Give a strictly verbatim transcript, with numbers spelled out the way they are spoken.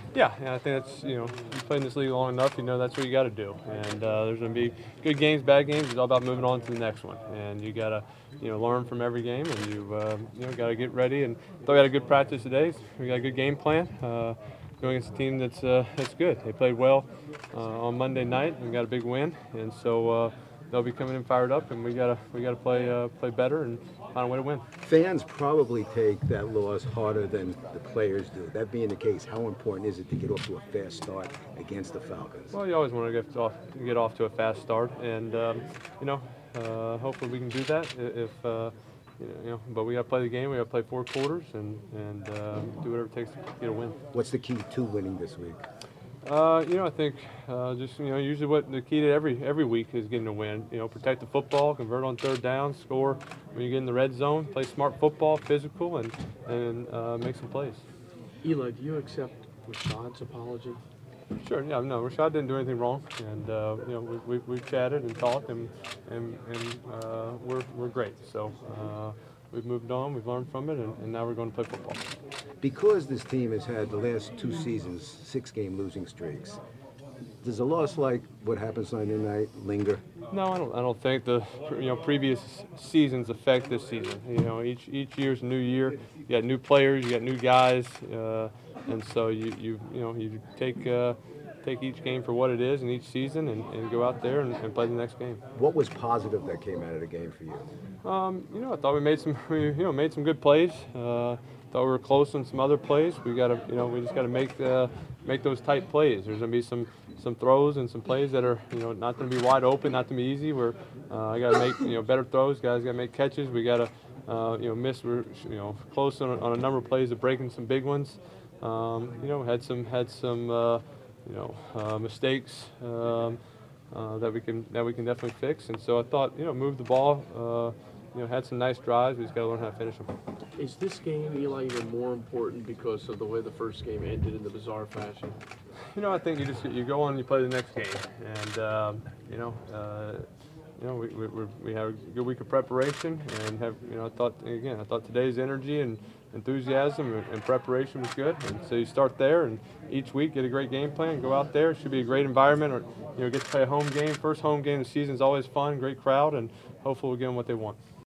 Yeah, and I think that's, you know, you played in this league long enough, you know that's what you got to do. And uh, there's going to be good games, bad games. It's all about moving on to the next one. And you got to, you know, learn from every game, and you, uh, you know, got to get ready. And thought we had a good practice today. We got a good game plan. Uh, going against a team that's uh, that's good. They played well uh, on Monday night and got a big win. And so uh, they'll be coming in fired up, and we gotta we gotta play uh, play better and find a way to win. Fans probably take that loss harder than the players do. That being the case, how important is it to get off to a fast start against the Falcons? Well, you always want to get off get off to a fast start, and um, you know, uh, hopefully we can do that. If uh, you know, but we got to play the game. We got to play four quarters and and uh, do whatever it takes to get a win. What's the key to winning this week? Uh, you know, I think uh, just you know, usually what the key to every every week is getting a win. You know, protect the football, convert on third down, score when you get in the red zone, play smart football, physical, and and uh, make some plays. Eli, do you accept Rashad's apology? Sure. Yeah. No, Rashad didn't do anything wrong, and uh, you know we, we we've chatted and talked, and and and uh, we're we're great. So uh, we've moved on, we've learned from it, and, and now we're going to play football. Because this team has had the last two seasons six-game losing streaks, does a loss like what happened Sunday night linger? No, I don't. I don't think the you know previous seasons affect this season. You know, each each year's a new year. You got new players, you got new guys, uh, and so you you you know you take uh, take each game for what it is in each season, and, and go out there and, and play the next game. What was positive that came out of the game for you? Um, you know, I thought we made some we, you know made some good plays. Uh, thought we were close on some other plays. We got to you know we just got to make uh, make those tight plays. There's gonna be some. some throws and some plays that are, you know, not going to be wide open, not going to be easy. Where uh, I got to make, you know, better throws. Guys got to make catches. We got to, uh, you know, miss. We're, you know, close on a, on a number of plays of breaking some big ones. Um, you know, had some had some, uh, you know, uh, mistakes um, uh, that we can that we can definitely fix. And so I thought, you know, move the ball. Uh, you know, had some nice drives. We just got to learn how to finish them. Is this game, Eli, even more important because of the way the first game ended in the bizarre fashion? You know, I think you just you go on and you play the next game, and um, you know, uh, you know, we we we have a good week of preparation, and have you know, I thought again, I thought today's energy and enthusiasm and, and preparation was good, and so you start there, and each week get a great game plan, go out there. It should be a great environment, or you know, get to play a home game. First home game of the season is always fun, great crowd, and hopefully we'll give them what they want.